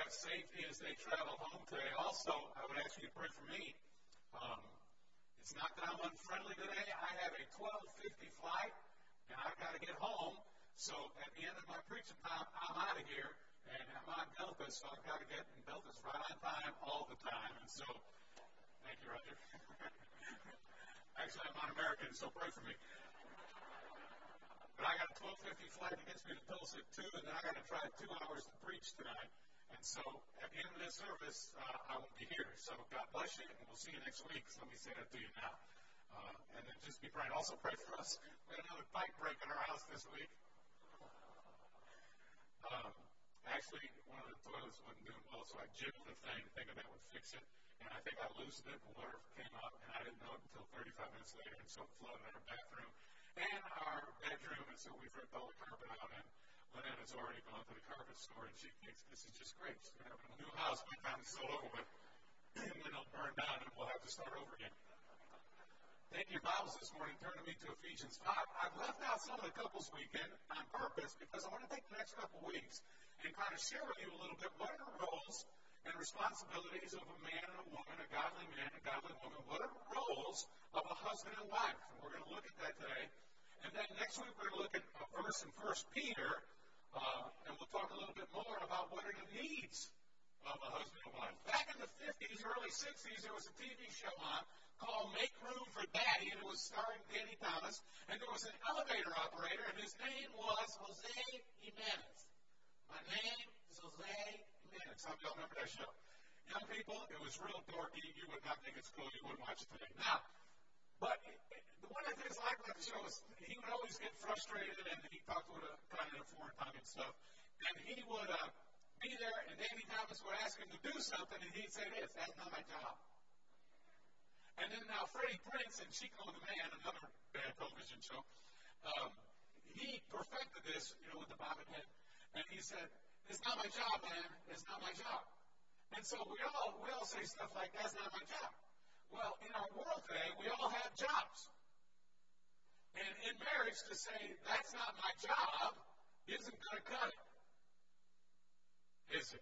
have safety as they travel home today. Also, I would ask you to pray for me. Um, it's not that I'm unfriendly today. I have a 12:50 flight, and I've got to get home. So at the end of my preaching time, I'm out of here, and I'm on Delta, so I've got to get, and Delta's right on time all the time. And so, thank you, Roger. Actually, I'm on American, so pray for me. But I got a 12:50 flight that gets me to Tulsa at 2, and then I got to drive 2 hours to preach tonight. And so at the end of this service, I won't be here. So God bless you, and we'll see you next week. So let me say that to you now. And then just be praying. Also pray for us. We had another pipe break in our house this week. Actually, one of the toilets wasn't doing well, so I jiggled the thing thinking that would fix it. And I think I loosened it, and water came up, and I didn't know it until 35 minutes later, and so it flooded our bathroom and our bedroom, and so we've ripped all the carpet out, and Lynette has already gone to the carpet store, and she thinks this is just great. She's going to have a new house by the time this is all over with, and then it'll burn down, and we'll have to start over again. Take your Bibles this morning, turn to me to Ephesians 5. I've left out some of the couples weekend on purpose because I want to take the next couple weeks and kind of share with you a little bit what are the roles and responsibilities of a man and a woman, a godly man and a godly woman. What are the roles of a husband and wife? And we're going to look at that today. And then next week we're going to look at a verse in 1 Peter, and we'll talk a little bit more about what are the needs of a husband and wife. Back in the 50s, early 60s, there was a TV show on called Make Room for Daddy, and it was starring Danny Thomas, and there was an elevator operator, and his name was Jose Jimenez. My name is Jose Jimenez. Some of y'all remember that show. Young people, it was real dorky. You would not think it's cool. You wouldn't watch it today. Now, but the one of the things I liked about the show is he would always get frustrated, and he talked with a kind of a foreign tongue and stuff, and he would be there, and Danny Thomas would ask him to do something, and he'd say this, that's not my job. And then now Freddie Prinze and Chico the Man, another bad television show, he perfected this, with the bobbin head. And he said, it's not my job, man. It's not my job. And so we all say stuff like, that's not my job. Well, in our world today, we all have jobs. And in marriage, to say, that's not my job, isn't going to cut it. Is it?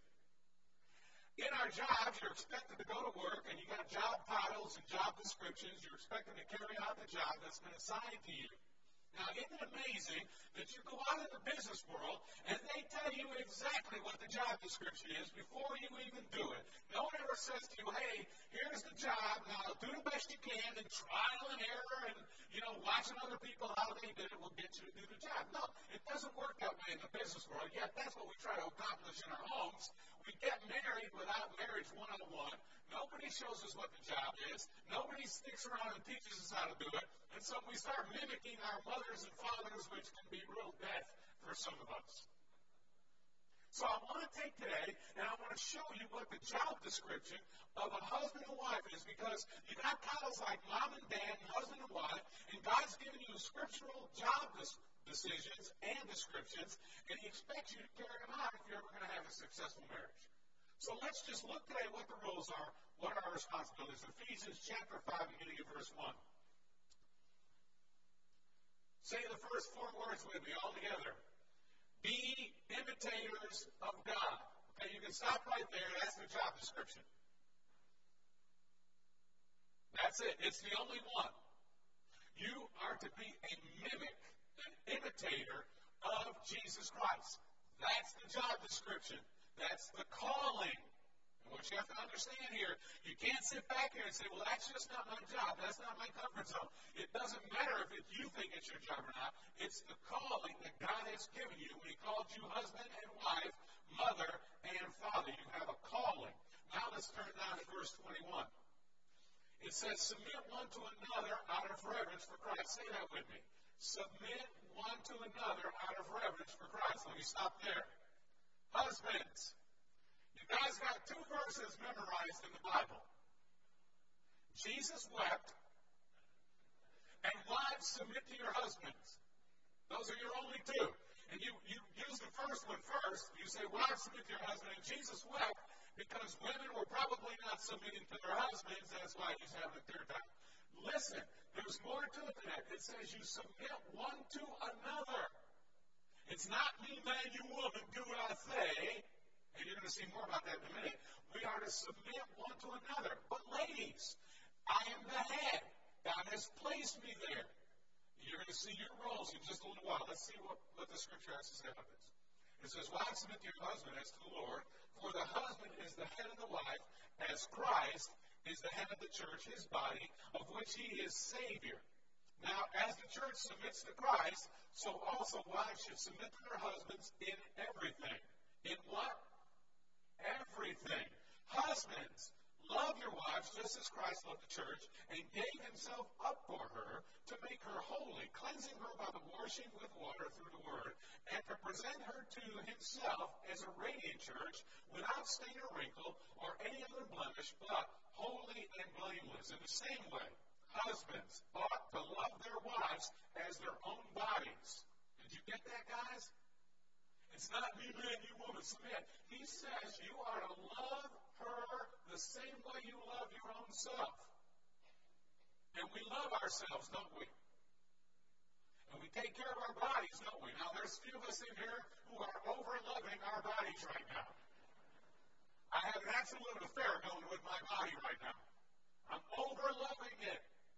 In our jobs, you're expected to go to work, and you got job titles and job descriptions. You're expected to carry out the job that's been assigned to you. Now, isn't it amazing that you go out in the business world, and they tell you exactly what the job description is before you even do it? No one ever says to you, hey, here's the job, now do the best you can, and trial and error, and, watching other people, how they did it will get you to do the job. No, it doesn't work that way in the business world, yet that's what we try to accomplish in our homes. We get married without marriage one-on-one. Nobody shows us what the job is. Nobody sticks around and teaches us how to do it. And so we start mimicking our mothers and fathers, which can be real death for some of us. So I want to take today, and I want to show you what the job description of a husband and wife is, because you got titles like mom and dad and husband and wife, and God's given you scriptural job decisions and descriptions, and He expects you to carry them out if you're ever going to have a successful marriage. So let's just look today what the roles are, what are our responsibilities. Ephesians chapter 5, beginning of verse 1. Say the first 4 words with me all together. Be imitators of God. Okay, you can stop right there. That's the job description. That's it. It's the only one. You are to be a mimic, an imitator of Jesus Christ. That's the job description. That's the calling. And what you have to understand here, you can't sit back here and say, well, that's just not my job. That's not my comfort zone. It doesn't matter if you think it's your job or not. It's the calling that God has given you. When He called you husband and wife, mother and father, you have a calling. Now let's turn down to verse 21. It says, submit one to another out of reverence for Christ. Say that with me. Submit one to another out of reverence for Christ. Let me stop there. Husbands, you guys got 2 verses memorized in the Bible. Jesus wept, and wives, submit to your husbands. Those are your only 2. And you use the first one first. You say, wives, submit to your husband. And Jesus wept because women were probably not submitting to their husbands. That's why He's having a tear time. Listen, there's more to it than that. It says you submit one to another. It's not me, man, you woman, do what I say. And you're going to see more about that in a minute. We are to submit one to another. But ladies, I am the head. God has placed me there. You're going to see your roles in just a little while. Let's see what the scripture has to say about this. It says, wives, submit to your husband as to the Lord, for the husband is the head of the wife, as Christ is the head of the church, his body, of which he is Savior. Now, as the church submits to Christ, so also wives should submit to their husbands in everything. In what? Everything. Husbands, love your wives just as Christ loved the church and gave himself up for her to make her holy, cleansing her by the washing with water through the word, and to present her to himself as a radiant church without stain or wrinkle or any other blemish, but holy and blameless. In the same way, husbands ought to love their wives as their own bodies. Did you get that, guys? It's not you man, you woman, submit. He says you are to love her the same way you love your own self. And we love ourselves, don't we? And we take care of our bodies, don't we? Now, there's a few of us in here who are over-loving our bodies right now. I have an absolute affair going with my body right now. I'm over-loving it.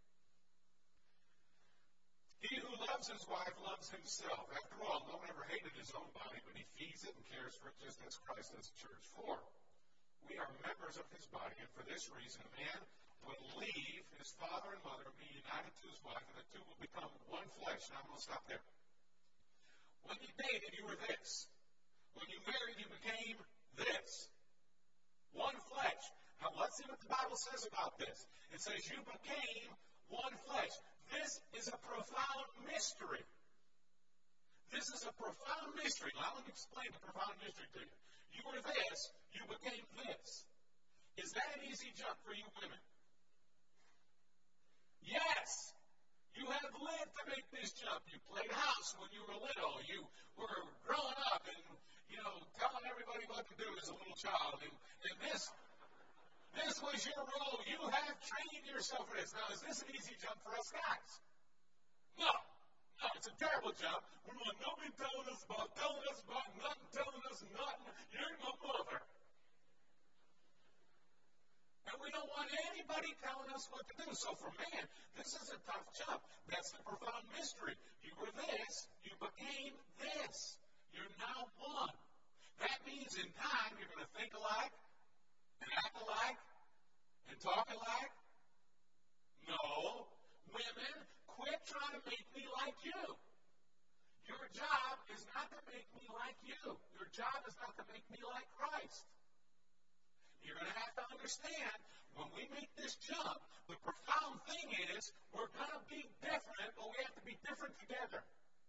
He who loves his wife loves himself. After all, no one ever hated his own body, but he feeds it and cares for it just as Christ does the church. For we are members of his body, and for this reason, a man will leave his father and mother and be united to his wife, and the two will become one flesh. Now, I'm going to stop there. When you dated, you were this. When you married, you became this. One flesh. Now, let's see what the Bible says about this. It says you became one flesh. This is a profound mystery. This is a profound mystery. Now, let me explain the profound mystery to you. You were this, you became this. Is that an easy jump for you women? Yes. You have lived to make this jump. You played house when you were little. You were growing up and, telling everybody what to do as a little child. And this was your role. You have trained yourself for this. Now, is this an easy jump for us guys? No. No, it's a terrible jump. We want nobody telling us about nothing, telling us nothing. You're my mother. And we don't want anybody telling us what to do. So for man, this is a tough jump. That's the profound mystery. You were this, you became this. You're now one. That means in time you're going to think alike, and act alike, and talk alike? No. Women, quit trying to make me like you. Your job is not to make me like you. Your job is not to make me like Christ. You're going to have to understand, when we make this jump, the profound thing is, we're going to be different, but we have to be different together.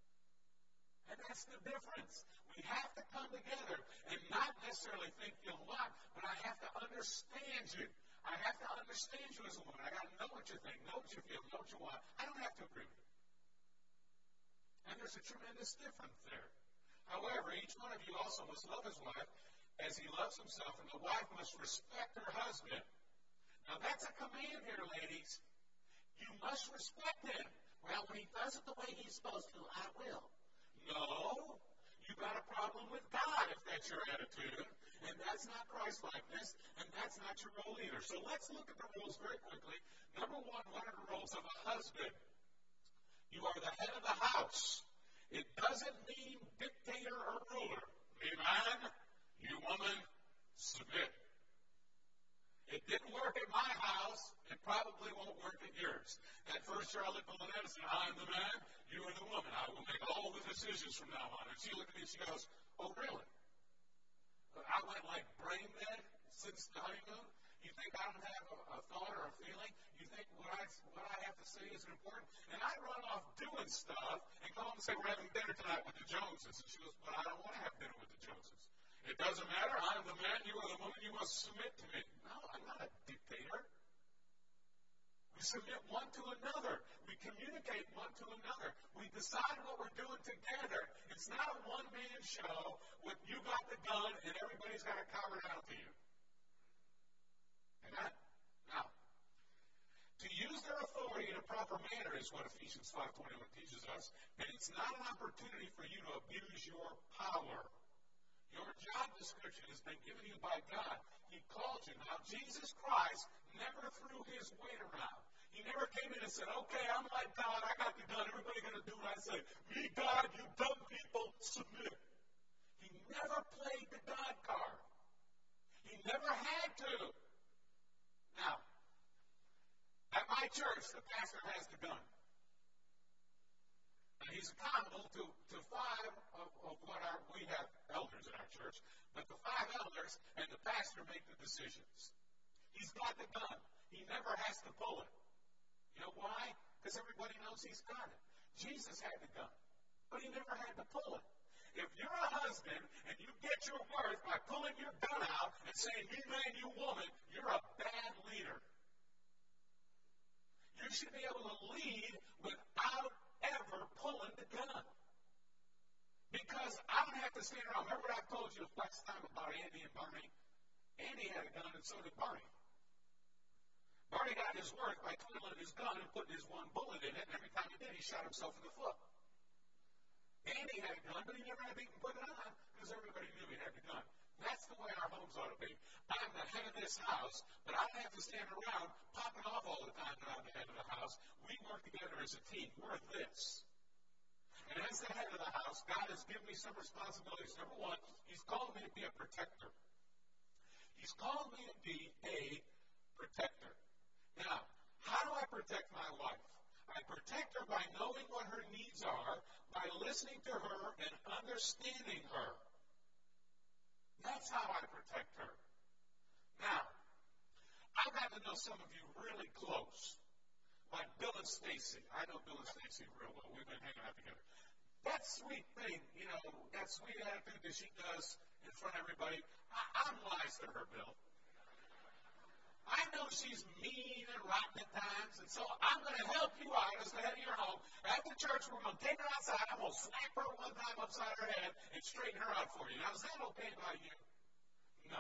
And that's the difference. We have to come together and not necessarily think you'll what, but I have to understand you. I have to understand you as a woman. I got to know what you think, know what you feel, know what you want. I don't have to agree with you. And there's a tremendous difference there. However, each one of you also must love his wife as he loves himself, and the wife must respect her husband. Now, that's a command here, ladies. You must respect him. Well, when he does it the way he's supposed to, I will. No. You got a problem with God if that's your attitude. And that's not Christ-likeness, and that's not your role either. So let's look at the rules very quickly. Number one, what are the roles of a husband? You are the head of the house. It doesn't mean dictator or ruler. Amen? You woman, submit. It didn't work at my house. It probably won't work at yours. That first year I lived with Lynette and said, I'm the man, you are the woman. I will make all the decisions from now on. And she looked at me and she goes, oh, really? I went like brain dead since the honeymoon. You think I don't have a thought or a feeling? You think what I have to say isn't important? And I run off doing stuff and go home and say, we're having dinner tonight with the Joneses. And she goes, but I don't want to have dinner with the Joneses. It doesn't matter. I'm the man. You are the woman. You must submit to me. No, I'm not a dictator. We submit one to another. We communicate one to another. We decide what we're doing together. It's not a one-man show with you got the gun and everybody's got to cower down to you. Amen? Now, to use their authority in a proper manner is what Ephesians 5:21 teaches us, and it's not an opportunity for you to abuse your power. Your job description has been given you by God. He called you. Now, Jesus Christ never threw his weight around. He never came in and said, okay, I'm like God, I got the gun, everybody going to do what I say. Me, God, you dumb people, submit. He never played the God card. He never had to. Now, at my church, the pastor has the gun. And he's accountable to five of what we have elders in our church, but the five elders and the pastor make the decisions. He's got the gun. He never has to pull it. You know why? Because everybody knows he's got it. Jesus had the gun, but he never had to pull it. If you're a husband and you get your worth by pulling your gun out and saying, you man, you woman, you're a bad leader. You should be able to lead without ever pulling the gun. Because I don't have to stand around. Remember what I told you last time about Andy and Barney? Andy had a gun and so did Barney. Barney got his worth by twiddling his gun and putting his one bullet in it, and every time he did, he shot himself in the foot. Andy had a gun, but he never had to even put it on because everybody knew he had the gun. That's the way our homes ought to be. I'm the head of this house, but I don't have to stand around popping off all the time that I'm the head of the house. We work together as a team. We're this. And as the head of the house, God has given me some responsibilities. Number one, he's called me to be a protector. He's called me to be a protector. Now, how do I protect my wife? I protect her by knowing what her needs are, by listening to her and understanding her. That's how I protect her. Now, I've got to know some of you really close, like Bill and Stacy. I know Bill and Stacy real well. We've been hanging out together. That sweet thing, that sweet attitude that she does in front of everybody, I'm wise to her, Bill. I know she's mean and rotten at times, and so I'm going to help you out as the head of your home. After church, we're going to take her outside. I'm going to slap her one time upside her head and straighten her out for you. Now, is that okay by you? No.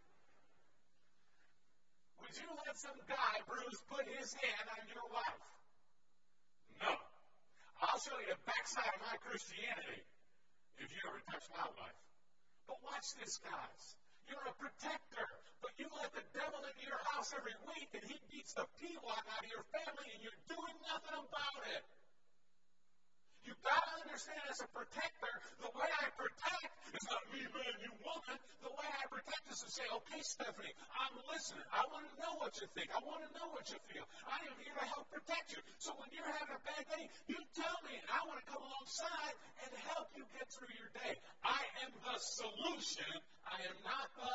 Would you let some guy, Bruce, put his hand on your wife? No. I'll show you the backside of my Christianity if you ever touch my wife. But watch this, guys. You're a protector, but you let the devil into your house every week, and he beats the P-1 out of your family, and you're doing nothing about it. You've got to understand as a protector, the way I protect is not me, man, you woman. The way I protect is to say, okay, Stephanie, I'm listening. I want to know what you think. I want to know what you feel. I am here to help protect you. So when you're having a bad day, you tell me, and I want to come alongside and help you get through your day. I am the solution. I am not the...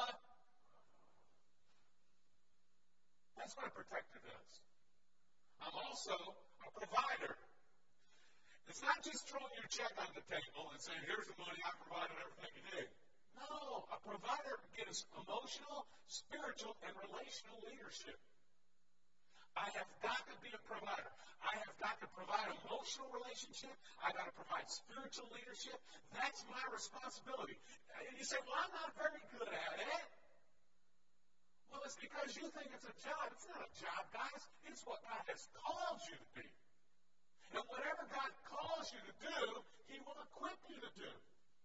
That's what a protector does. I'm also a provider. It's not just throwing your check on the table and saying, here's the money, I provided everything you need. No, a provider gives emotional, spiritual, and relational leadership. I have got to be a provider. I have got to provide emotional relationship. I've got to provide spiritual leadership. That's my responsibility. And you say, well, I'm not very good at it. Well, it's because you think it's a job. It's not a job, guys. It's what God has called you to be. And whatever God calls you to do, he will equip you to do.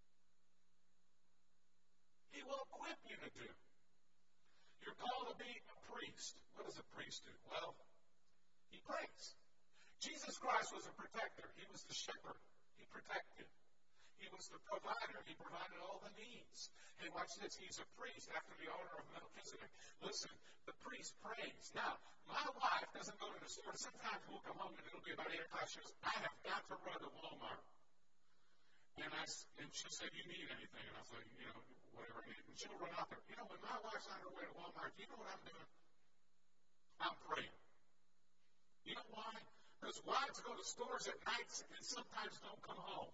He will equip you to do. You're called to be a priest. What does a priest do? Well, he prays. Jesus Christ was a protector. He was the shepherd. He protected. He was the provider. He provided all the needs. Hey, watch this. He's a priest after the order of Melchizedek. Listen, the priest prays. Now, my wife doesn't go to the store. Sometimes we'll come home and it'll be about 8 o'clock. She goes, I have got to run to Walmart. And she said, you need anything? And I was like, whatever I need. And she'll run out there. When my wife's on her way to Walmart, you know what I'm doing? I'm praying. You know why? Because wives go to stores at night and sometimes don't come home.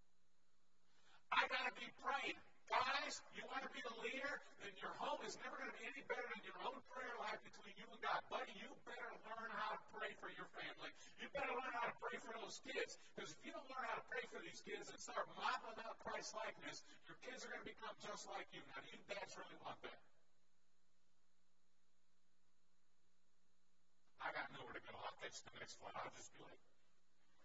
I got to be praying. Guys, you want to be the leader? Then your home is never going to be any better than your own prayer life between you and God. Buddy, you better learn how to pray for your family. You better learn how to pray for those kids. Because if you don't learn how to pray for these kids and start modeling out Christ likeness, your kids are going to become just like you. Now, do you dads really want that? I got nowhere to go. I'll catch the next flight. I'll just be like,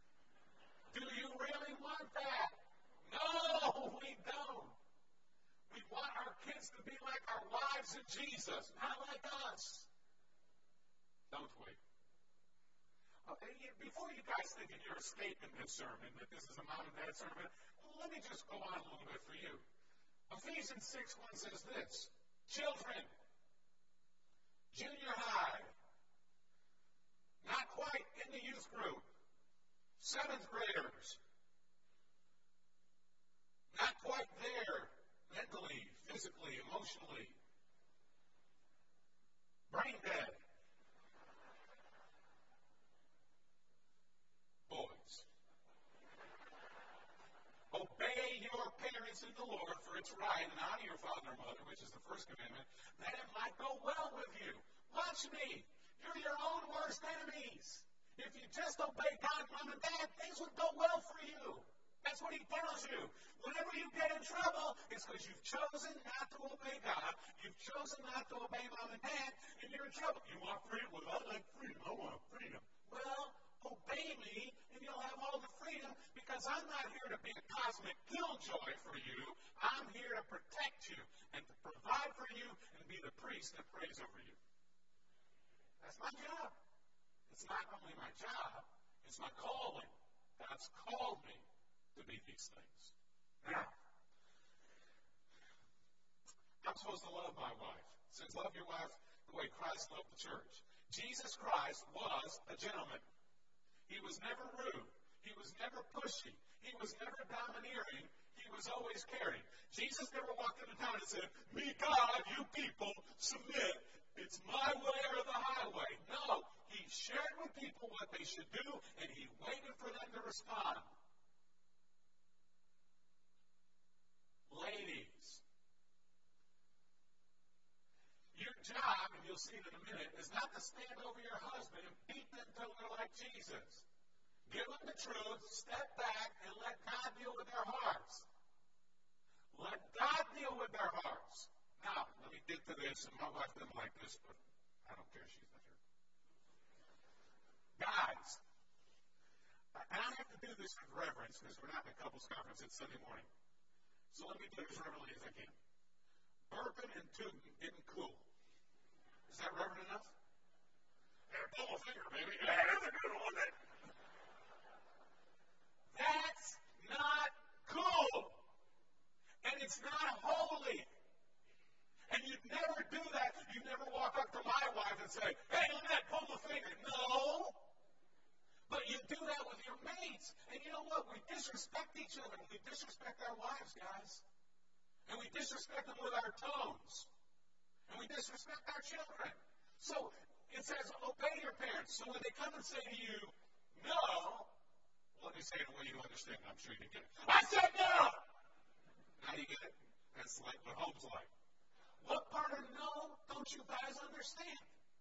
do you really want that? No, we don't. We want our kids to be like our wives and Jesus, not like us. Don't we? Okay, before you guys think you're escaping this sermon, that this is a mom and dad sermon, let me just go on a little bit for you. Ephesians 6:1 says this: children, junior high, not quite in the youth group, 7th graders, not quite there mentally, physically, emotionally, brain dead. Boys, obey your parents in the Lord, for it's right, and honor your father and mother, which is the first commandment, that it might go well with you. Watch me. You're your own worst enemies. If you just obey God, mom and dad, things would go well for you. That's what he tells you. Whenever you get in trouble, it's because you've chosen not to obey God. You've chosen not to obey mom and dad, and you're in trouble. You want freedom? Well, I like freedom. I want freedom. Well, obey me, and you'll have all the freedom, because I'm not here to be a cosmic killjoy for you. I'm here to protect you and to provide for you and be the priest that prays over you. That's my job. It's not only my job, it's my calling. God's called me to be these things. Now, I'm supposed to love my wife. It says, love your wife the way Christ loved the church. Jesus Christ was a gentleman. He was never rude. He was never pushy. He was never domineering. He was always caring. Jesus never walked into town and said, me, God, you people, submit. It's my way or the highway. No, he shared with people what they should do, and he waited for them to respond. Ladies, your job, and you'll see it in a minute, is not to stand over your husband and beat them until they're like Jesus. Give them the truth, step back, and let God deal with their hearts. Let God deal with their hearts. Now, let me get to this, and my wife doesn't like this, but I don't care, she's not here. Guys, and I have to do this with reverence, because we're not in a couples conference, it's Sunday morning. So let me do it as reverently as I can. Burping and tooting getting cool. Is that reverent enough? Yeah, pull a finger, baby. Yeah, that's a good one. That's not cool. And it's not holy. And you'd never do that. You'd never walk up to my wife and say, hey, Lynette, pull the finger. No. But you do that with your mates. And you know what? We disrespect each other. We disrespect our wives, guys. And we disrespect them with our tones. And we disrespect our children. So it says, obey your parents. So when they come and say to you, no, let me say it in a way you understand. I'm sure you get it. I said no! Now you get it? That's like what home's like. What part of no don't you guys understand?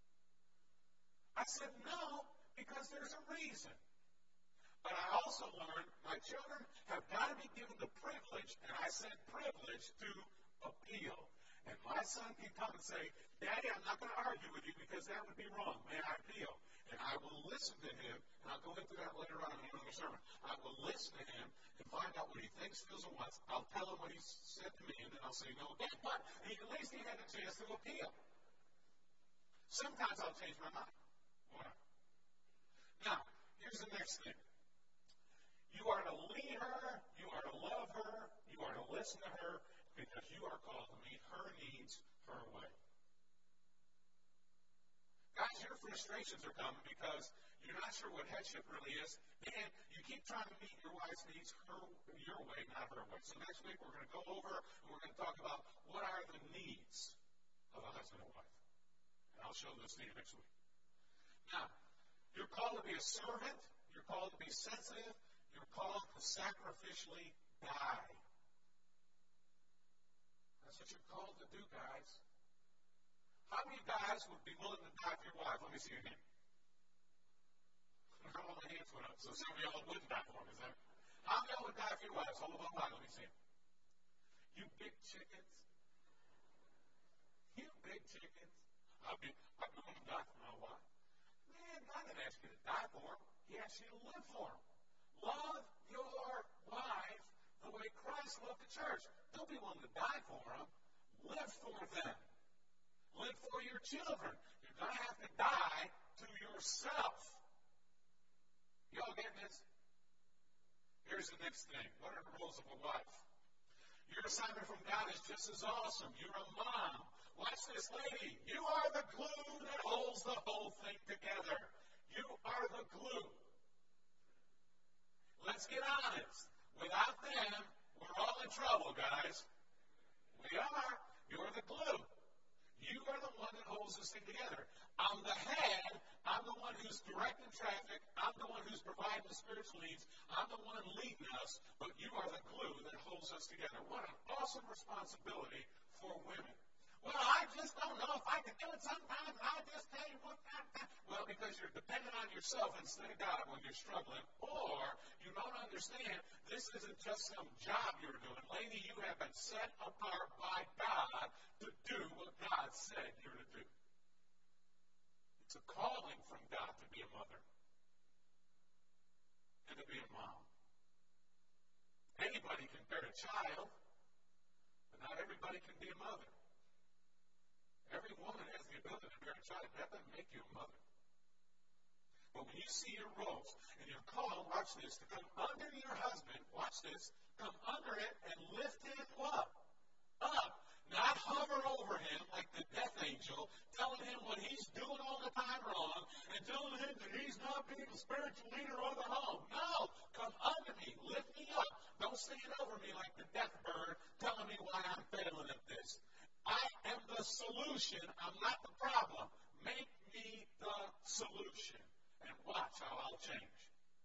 I said no because there's a reason. But I also learned my children have got to be given the privilege, and I said privilege, to appeal. And my son can come and say, Daddy, I'm not going to argue with you because that would be wrong. May I appeal? And I will listen to him, and I'll go into that later on in another sermon. I will listen to him and find out what he thinks, feels, and wants. I'll tell him what he said to me, and then I'll say no again. But at least he had a chance to appeal. Sometimes I'll change my mind. Whatever. Now, here's the next thing. You are to lead her, you are to love her, you are to listen to her, because you are called to meet her needs her way. Guys, your frustrations are coming because you're not sure what headship really is, and you keep trying to meet your wife's needs your way, not her way. So next week we're going to go over and we're going to talk about what are the needs of a husband and wife. And I'll show this to you next week. Now, you're called to be a servant, you're called to be sensitive, you're called to sacrificially die. That's what you're called to do, guys. How many guys would be willing to die for your wife? Let me see your hand. All the hands went up. So some of y'all wouldn't die for him, is that? How many of y'all would die for your wives? Hold up high. Let me see it. You big chickens. You big chickens. I'd be willing to die for my wife. Man, God didn't ask you to die for him. He asked you to live for him. Love your wife the way Christ loved the church. Don't be willing to die for them. Live for them. Live for your children. You're going to have to die to yourself. You all getting this? Here's the next thing. What are the roles of a wife? Your assignment from God is just as awesome. You're a mom. Watch this, lady. You are the glue that holds the whole thing together. You are the glue. Let's get honest. Without them, we're all in trouble, guys. We are. You're the glue. You are the one that holds this thing together. I'm the head. I'm the one who's directing traffic. I'm the one who's providing the spiritual needs. I'm the one leading us. But you are the glue that holds us together. What an awesome responsibility for women. Well, I just don't know if I can do it sometimes. I just tell you what. Well, because you're dependent on yourself instead of God when you're struggling. Or you don't understand this isn't just some job you're doing. Lady, you have been set apart by God to do what God said you're to do. It's a calling from God to be a mother and to be a mom. Anybody can bear a child, but not everybody can be a mother. Every woman has the ability to bear a child. That doesn't make you a mother. But when you see your roles and you're called, watch this, to come under your husband, watch this, come under it and lift him what? Up. Not hover over him like the death angel, telling him what he's doing all the time wrong and telling him that he's not being the spiritual leader of the home. No. Come under me. Lift me up. Don't stand over me like the death bird telling me why I'm failing at this. I am the solution. I'm not the problem. Make me the solution. And watch how I'll change.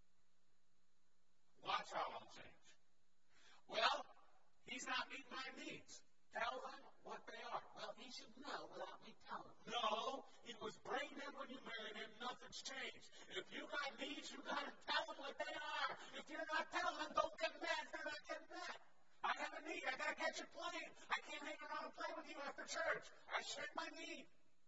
Watch how I'll change. Well, he's not meeting my needs. Tell them what they are. Well, he should know without me telling him. No, he was brain dead when you married him. Nothing's changed. If you got needs, you got to tell them what they are. If you're not telling them, don't get mad. They're not getting mad. I have a need. I got to catch a plane. I can't hang around and play with you after church. I shared my need.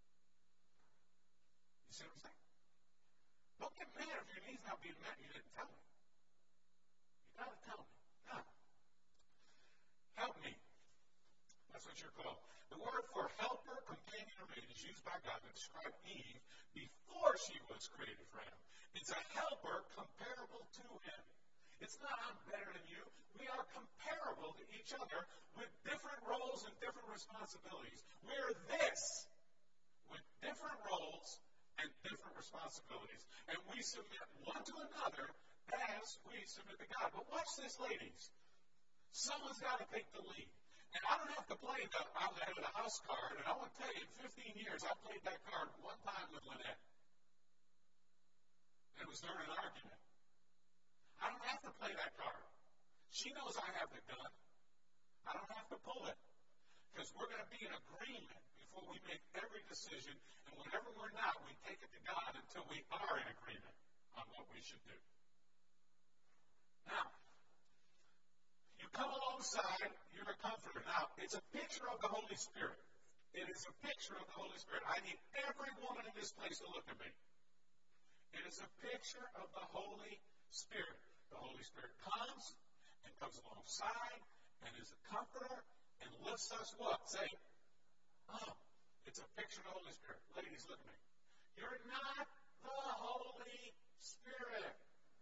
You see what I'm saying? Don't get mad if your need's not being met and you didn't tell me. You got to tell me. Now, help me. That's what you're called. The word for helper, companion, or mate is used by God to describe Eve before she was created for Adam. It's a helper comparable to him. It's not I'm better than you. We are comparable to each other with different roles and different responsibilities. We're this with different roles and different responsibilities. And we submit one to another as we submit to God. But watch this, ladies. Someone's got to take the lead. And I don't have to play the I'm the head of the house card. And I want to tell you, in 15 years, I played that card one time with Lynette. And it was during an argument. I don't have to play that card. She knows I have the gun. I don't have to pull it. Because we're going to be in agreement before we make every decision. And whenever we're not, we take it to God until we are in agreement on what we should do. Now, you come alongside, you're a comforter. Now, it's a picture of the Holy Spirit. It is a picture of the Holy Spirit. I need every woman in this place to look at me. It is a picture of the Holy Spirit. The Holy Spirit comes and comes alongside and is a comforter and lifts us what? Say, oh, it's a picture of the Holy Spirit. Ladies, look at me. You're not the Holy Spirit.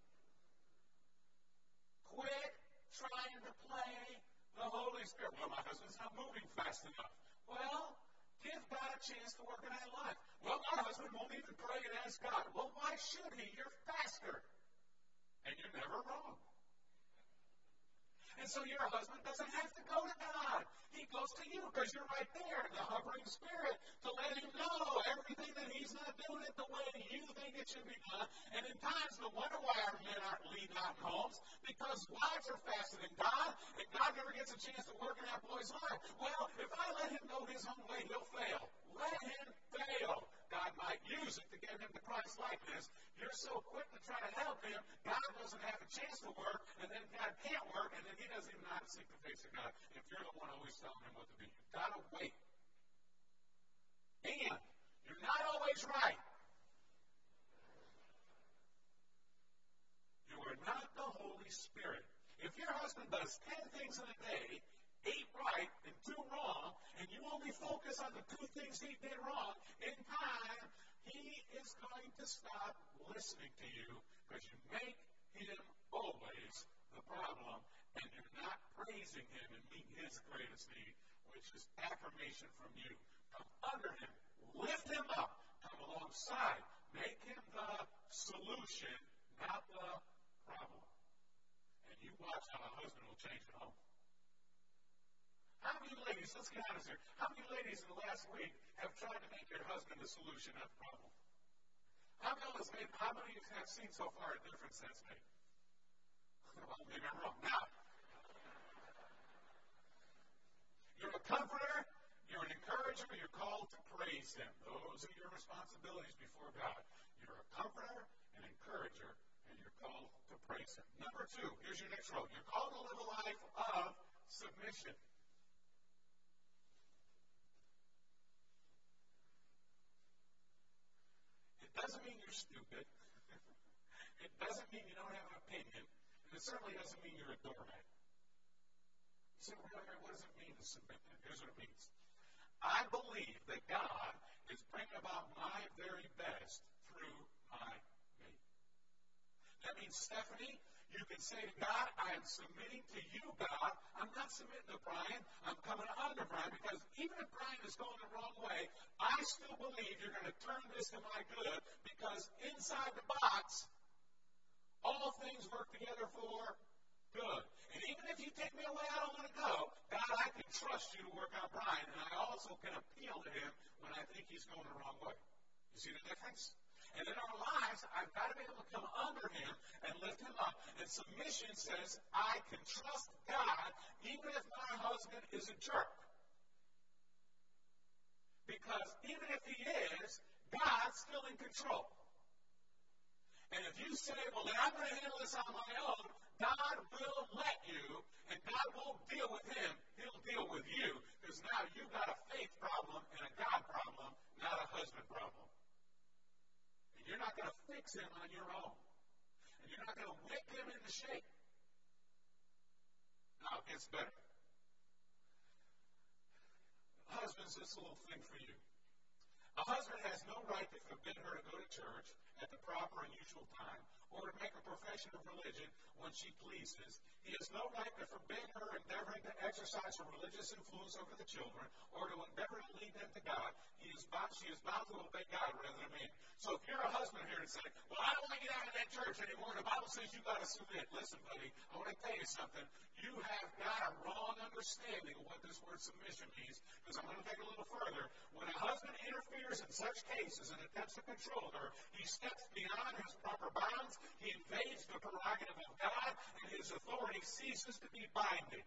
Quit trying to play the Holy Spirit. Well, my husband's not moving fast enough. Well, give God a chance to work in that life. Well, my husband won't even pray and ask God. Well, why should he? You're faster. And you're never wrong. And so your husband doesn't have to go to God. He goes to you because you're right there, the hovering spirit, to let him know everything that he's not doing it the way you think it should be done. And in times, no wonder why our men aren't leading out in homes, because wives are faster than God, and God never gets a chance to work in that boy's life. Well, if I let him go his own way, he'll fail. Let him fail. God might use it to get him to Christ's likeness. You're so quick to try to help him, God doesn't have a chance to work, and then God can't work, and then he doesn't even know how to seek the face of God. If you're the one always telling him what to do, you've got to wait. And you're not always right. You are not the Holy Spirit. If your husband does 10 focus on the two things he did wrong, in time, he is going to stop listening to you because you make him always the problem, and you're not praising him and meeting his greatest need, which is affirmation from you. Come under him. Lift him up. Come alongside. Make him the solution, not the problem. And you watch how a husband will change at home. How many ladies, let's get honest here, how many ladies in the last week have tried to make your husband the solution, not the problem? How many of you have seen so far a difference that's made? Well, maybe I'm wrong. Now, you're a comforter, you're an encourager, you're called to praise him. Those are your responsibilities before God. You're a comforter, an encourager, and you're called to praise him. Number 2, here's your next role. You're called to live a life of submission. It doesn't mean you're stupid. It doesn't mean you don't have an opinion. And it certainly doesn't mean you're a doormat. You say, well, what does it mean to submit? Here's what it means. I believe that God is bringing about my very best through my mate. That means, Stephanie, you can say to God, I am submitting to you, God. I'm not submitting to Brian. I'm coming under Brian because even if Brian is going the wrong way, I still believe you're going to turn this to my good because inside the box, all things work together for good. And even if you take me away I don't want to go, God, I can trust you to work out Brian, and I also can appeal to him when I think he's going the wrong way. You see the difference? And in our lives, I've got to be able to come under him and lift him up. And submission says, I can trust God even if my husband is a jerk. Because even if he is, God's still in control. And if you say, well, then I'm going to handle this on my own, God will let you, and God won't deal with him. He'll deal with you. Because now you've got a faith problem and a God problem, not a husband problem. And you're not going to fix him on your own. And you're not going to whip him into shape. Now, it gets better. Husbands, this little thing for you. A husband has no right to forbid her to go to church at the proper and usual time, or to make a profession of religion when she pleases. He has no right to forbid her endeavoring to exercise her religious influence over the children, or to endeavor to lead them to God. She is bound to obey God rather than me. So if you're a husband here and say, well, I don't want to get out of that church anymore, the Bible says you've got to submit. Listen, buddy, I want to tell you something. You have got a wrong understanding of what this word submission means, because I'm going to take it a little further. When a husband interferes in such cases and attempts to control her, he steps beyond his proper bounds, he invades the prerogative of God, and his authority ceases to be binding.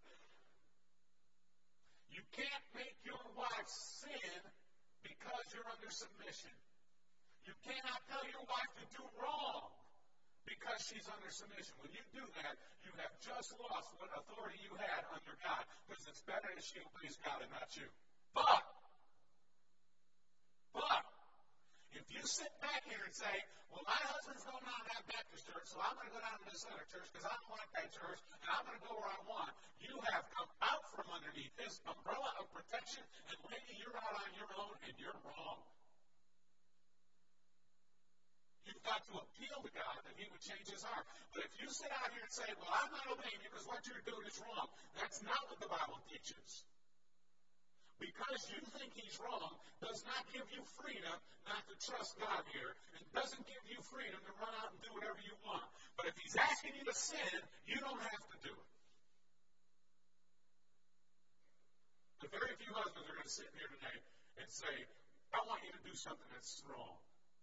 You can't make your wife sin because you're under submission. You cannot tell your wife to do wrong because she's under submission. When you do that, you have just lost what authority you had under God, because it's better that she obeys God and not you. But, if you sit back here and say, well, my husband's going down to that Baptist church, so I'm going to go down to this other church because I don't like that church, and I'm going to go where I want, you have come out from underneath his umbrella of protection, and lady, you're out on your own, and you're wrong. You've got to appeal to God that he would change his heart. But if you sit out here and say, well, I'm not obeying you because what you're doing is wrong, that's not what the Bible teaches. Because you think he's wrong does not give you freedom not to trust God here, and doesn't give you freedom to run out and do whatever you want. But if he's asking you to sin, you don't have to do it. But very few husbands are going to sit here today and say, I want you to do something that's wrong.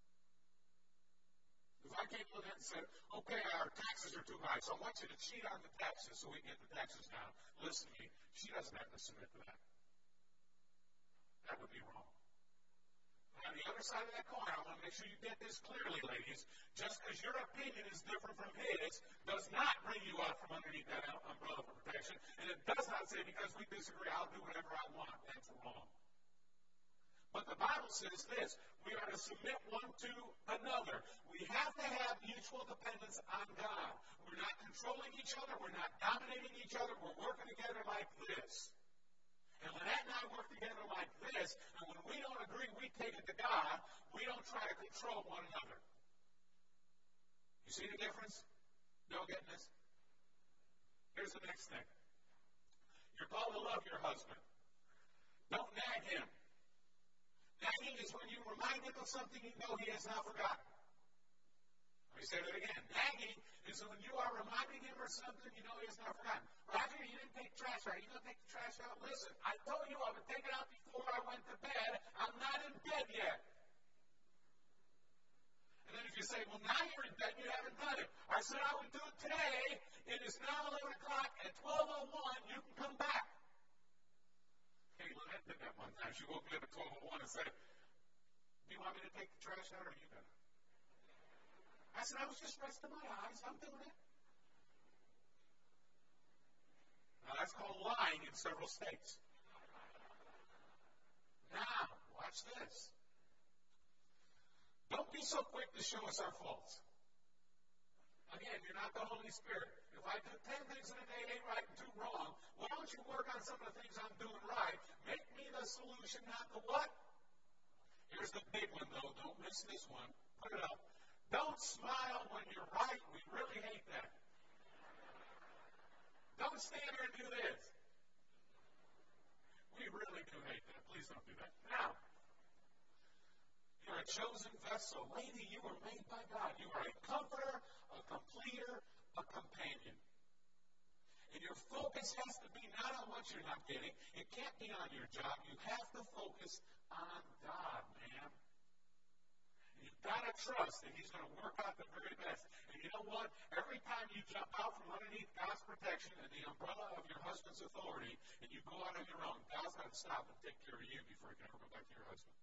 If I came to that and said, okay, our taxes are too high, so I want you to cheat on the taxes so we can get the taxes down. Listen to me. She doesn't have to submit to that. That would be wrong. On the other side of that coin, I want to make sure you get this clearly, ladies. Just because your opinion is different from his does not bring you out from underneath that umbrella for protection. And it does not say because we disagree, I'll do whatever I want. That's wrong. But the Bible says this, we are to submit one to another. We have to have mutual dependence on God. We're not controlling each other. We're not dominating each other. We're working together like this. And Lynette and I work together like this, and when we don't agree, we take it to God. We don't try to control one another. You see the difference? Y'all getting this? Here's the next thing. You're called to love your husband. Don't nag him. Nagging is when you remind him of something you know he has not forgotten. Let me say that again. Nagging is when you are reminding him of something you know he has not forgotten. Roger, you didn't take the trash out. You don't take the trash out? Listen, I told you I would take it out before I went to bed. I'm not in bed yet. And then if you say, well, now you're in bed, you haven't done it. I said I would do it today. It is now 11 o'clock. At 12:01, you can come back. Hey, Lynette did that one time. She woke me up at 12:01 and said, do you want me to take the trash out or are you going to? I said, I was just resting my eyes. I'm doing it. Now, that's called lying in several states. Now, watch this. Don't be so quick to show us our faults. Again, you're not the Holy Spirit. If I do 10 things in a day, 8 right and 2 wrong, why don't you work on some of the things I'm doing right? Make me the solution, not the what? Here's the big one, though. Don't miss this one. Put it up. Don't smile when you're right. We really hate that. Don't stand here and do this. We really do hate that. Please don't do that. Now, you're a chosen vessel. Lady, you were made by God. You are a comforter, a completer, a companion. And your focus has to be not on what you're not getting. It can't be on your job. You have to focus on God, man. You've got to trust that He's going to work out the very best. And you know what? Every time you jump out from underneath God's protection and the umbrella of your husband's authority and you go out on your own, God's got to stop and take care of you before He can ever go back to your husband.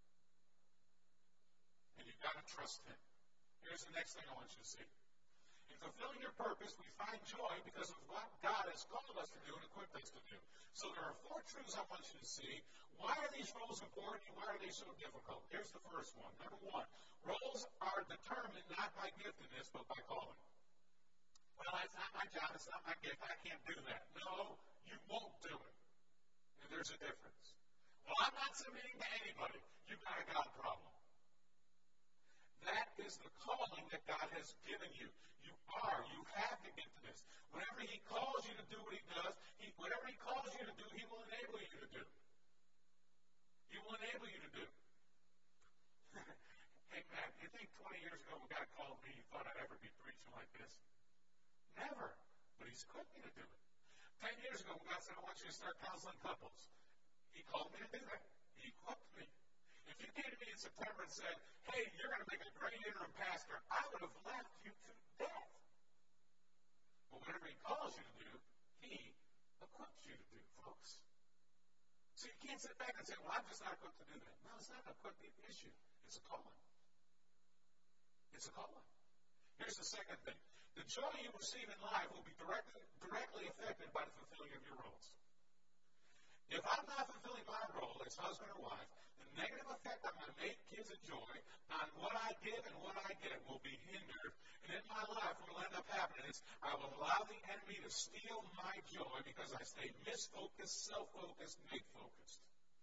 And you've got to trust Him. Here's the next thing I want you to see. In fulfilling your purpose, we find joy because of what God has called us to do and equipped us to do. So there are 4 truths I want you to see. Why are these roles important and why are they so difficult? Here's the first one. Number 1, roles are determined not by giftedness, but by calling. Well, that's not my job. It's not my gift. I can't do that. No, you won't do it. And there's a difference. Well, I'm not submitting to anybody. You've got a God problem. That is the calling that God has given you. You have the giftedness. Whenever He calls you to do what He does, whatever He calls you to do, He will enable you to do. He will enable you to do. Hey, man, you think 20 years ago when God called me, you thought I'd ever be preaching like this? Never. But He's equipped me to do it. 10 years ago when God said, I want you to start counseling couples, He called me to do that. He equipped me. If you came to me in September and said, hey, you're going to make a great interim pastor, I would have laughed you to death. But whatever He calls you to do, He equips you to do, folks. So you can't sit back and say, well, I'm just not equipped to do that. No, it's not an equipped issue. It's a calling. It's a calling. Here's the second thing. The joy you receive in life will be directly affected by the fulfilling of your roles. If I'm not fulfilling my role as husband or wife, the negative effect on my mate, kids, and joy, on what I give and what I get will be hindered. And in my life, what will end up happening is I will allow the enemy to steal my joy because I stay misfocused, self-focused, mate-focused.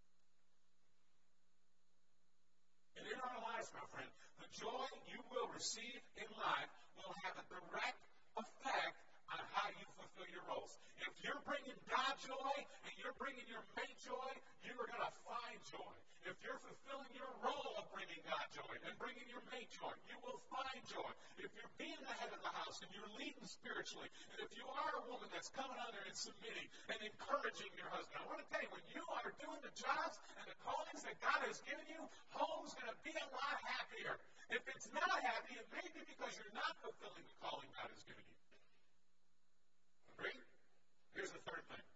And in our lives, my friend, the joy you will receive in life will have a direct effect on how you fulfill your roles. If you're bringing God joy and you're bringing your mate joy, you are going to find joy. If you're fulfilling your role of bringing God joy and bringing your mate joy, you will find joy. If you're being the head of the house and you're leading spiritually, and if you are a woman that's coming under and submitting and encouraging your husband, I want to tell you, when you are doing the jobs and the callings that God has given you, home's going to be a lot happier. If it's not happy, it may be because you're not fulfilling the calling God has given you. Agree? Here's the third thing.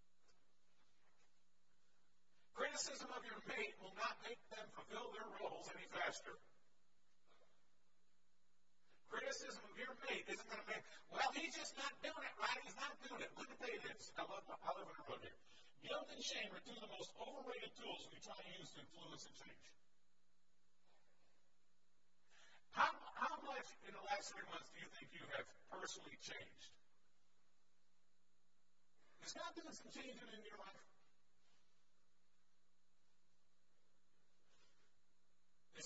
Criticism of your mate will not make them fulfill their roles any faster. Criticism of your mate isn't going to make, well, he's just not doing it right. He's not doing it. Let me tell you this. I live in a road here. Guilt and shame are 2 of the most overrated tools we try to use to influence and change. How much in the last 3 months do you think you have personally changed? Is God doing some changing in your life?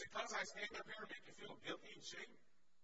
because I stand up here and make you feel guilty and shame?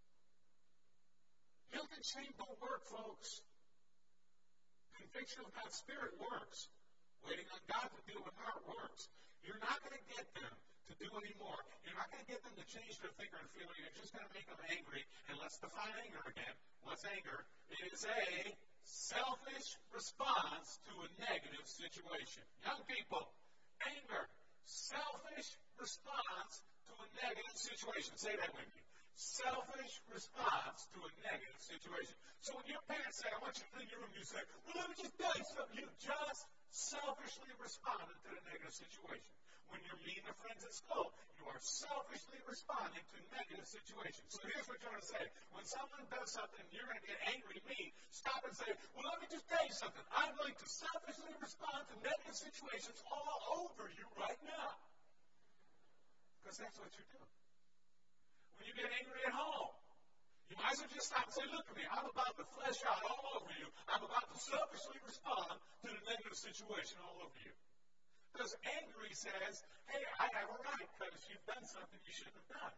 Guilt and shame don't work, folks. Conviction of God's Spirit works. Waiting on God to deal with heart works. You're not going to get them to do any more. You're not going to get them to change their thinker and feeling. You're just going to make them angry. And let's define anger again. What's anger? It is a selfish response to a negative situation. Young people, anger, selfish response to a negative situation. Say that with me. Selfish response to a negative situation. So when your parents say, I want you to clean your room, you say, well, let me just tell you something. You just selfishly responded to the negative situation. When you're meeting to friends at school, you are selfishly responding to negative situations. So here's what you're going to say. When someone does something, you're going to get angry at me. Stop and say, well, let me just tell you something. I'm going to selfishly respond to negative situations all over you right now. Because that's what you do. When you get angry at home, you might as well just stop and say, look at me. I'm about to flesh out all over you. I'm about to selfishly respond to the negative situation all over you. Because angry says, hey, I have a right because you've done something you shouldn't have done.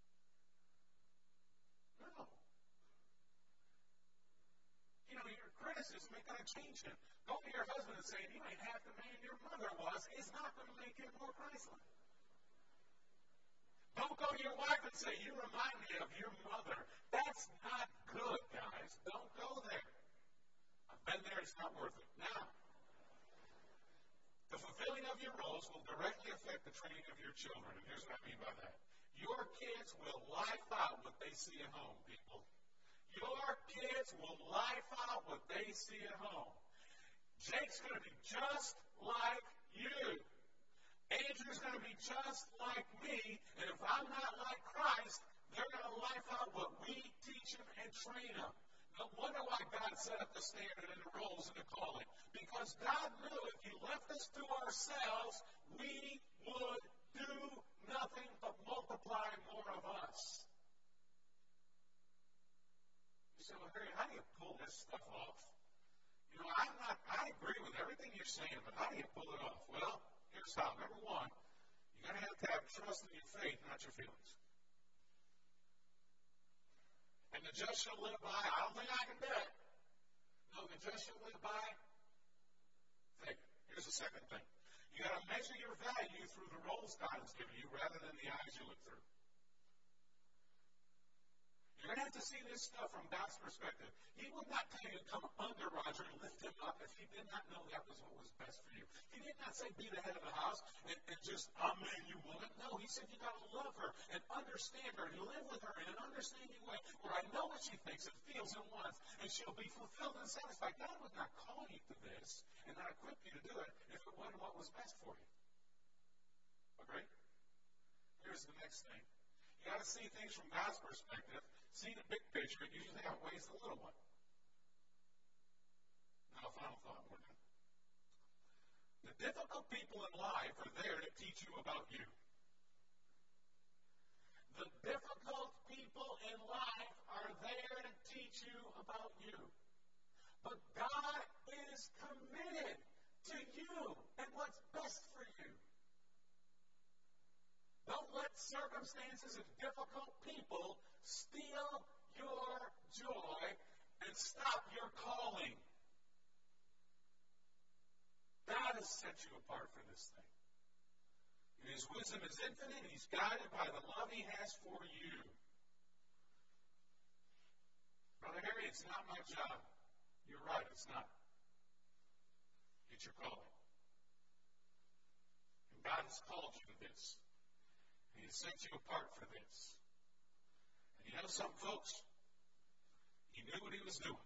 No. You know, your criticism ain't going to change him. Going to your husband and saying, you ain't half the man your mother was, is not going to make him more Christ-like. Don't go to your wife and say, you remind me of your mother. That's not good, guys. Don't go there. I've been there. It's not worth it. Now, the fulfilling of your roles will directly affect the training of your children. And here's what I mean by that. Your kids will life out what they see at home, people. Your kids will life out what they see at home. Jake's going to be just like you. Andrew's going to be just like me, and if I'm not like Christ, they're going to life out what we teach them and train them. No wonder why God set up the standard and the roles and the calling. Because God knew if He left us to ourselves, we would do nothing but multiply more of us. You say, well, Harry, how do you pull this stuff off? You know, I agree with everything you're saying, but how do you pull it off? Well, here's how. Number one, you're going to have trust in your faith, not your feelings. And the just shall live by, I don't think I can do it. No, the just shall live by faith. Here's the second thing. You got to measure your value through the roles God has given you rather than the eyes you look through. You're going to have to see this stuff from God's perspective. He would not tell you to come under Roger and lift him up if He did not know that was what was best for you. He did not say be the head of the house and just amen you woman. No, He said you got to love her and understand her and live with her in an understanding way where I know what she thinks and feels and wants, and she'll be fulfilled and satisfied. God would not call you to this and not equip you to do it if it wasn't what was best for you. Okay? Here's the next thing. You got to see things from God's perspective. See the big picture. It usually outweighs the little one. Now, final thought, we're done. The difficult people in life are there to teach you about you. The difficult people in life are there to teach you about you. But God is committed to you and what's best for you. Don't let circumstances and difficult people steal your joy and stop your calling. God has set you apart for this thing. And His wisdom is infinite. He's guided by the love He has for you. Brother Harry, it's not my job. You're right, it's not. It's your calling. And God has called you to this. He has set you apart for this. And you know something, folks? He knew what He was doing.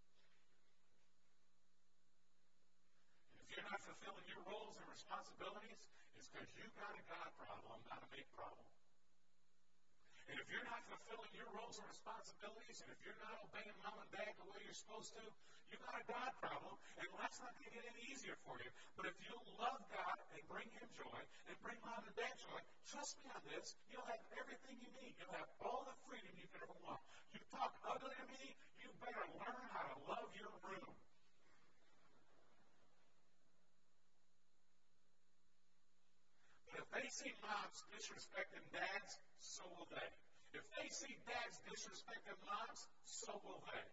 And if you're not fulfilling your roles and responsibilities, it's because you've got a God problem, not a me problem. And if you're not fulfilling your roles and responsibilities, and if you're not obeying mom and dad the way you're supposed to, you've got a God problem, and life's not going to get any easier for you. But if you love God and bring Him joy, and bring mom and dad joy, trust me on this, you'll have everything you need. You'll have all the freedom you could ever want. You talk ugly to me, you better learn how to love your room. But But if they see moms disrespecting dads, so will they. If they see dads disrespecting moms, so will they.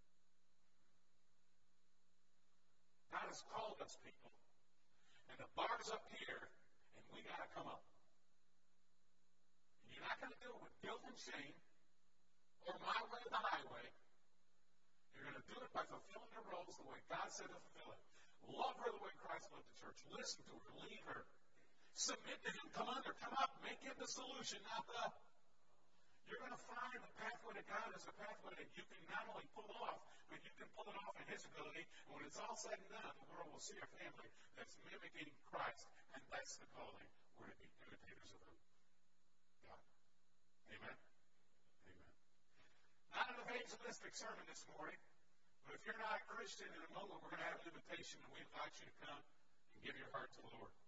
God has called us, people. And the bar's up here, and we got to come up. And you're not going to do it with guilt and shame or my way or the highway. You're going to do it by fulfilling the roles the way God said to fulfill it. Love her the way Christ loved the church. Listen to her. Lead her. Submit to him. Come under. Come up. Make him the solution, not the... You're going to find the pathway to God is a pathway that you can not only pull off, but you can pull it off in his ability. And when it's all said and done, the world will see a family that's mimicking Christ. And that's the calling. We're to be imitators of God. Amen? Amen. Not an evangelistic sermon this morning, but if you're not a Christian, in a moment we're going to have an invitation, and we invite you to come and give your heart to the Lord.